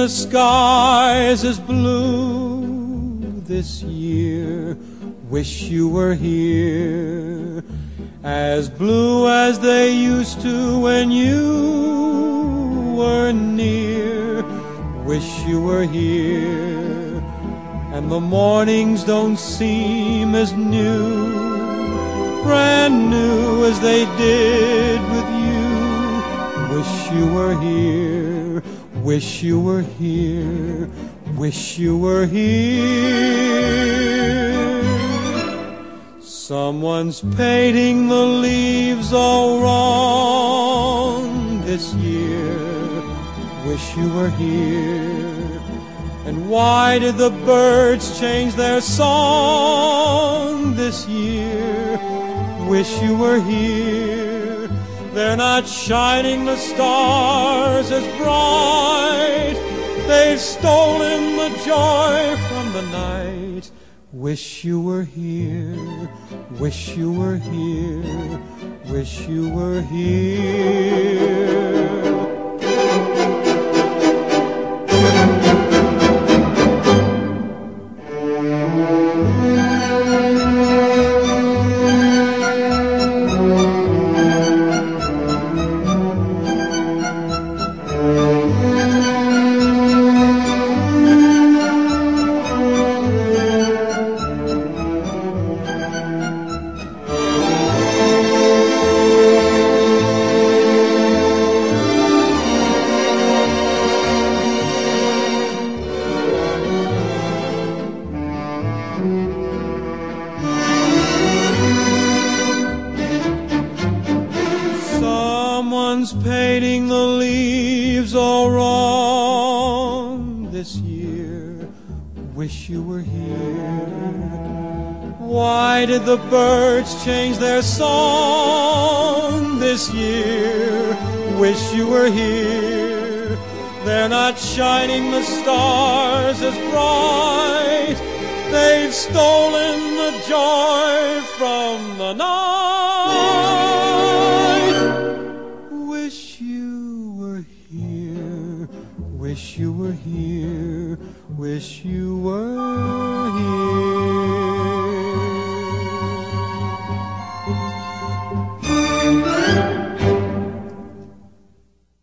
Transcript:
the skies as blue this year. Wish you were here, as blue as they used to when you were near. Wish you were here, and the mornings don't seem as new, brand new as they did with you. Wish you were here, wish you were here, wish you were here. Someone's painting the leaves all wrong this year. Wish you were here. And why did the birds change their song this year? Wish you were here. They're not shining the stars as bright. They've stolen the joy from the night. Wish you were here, wish you were here, wish you were here. Someone's painting the leaves all wrong this year. Wish you were here. Why did the birds change their song this year? Wish you were here. They're not shining the stars as bright. They've stolen the joy from the night. Wish you were here, wish you were here, wish you were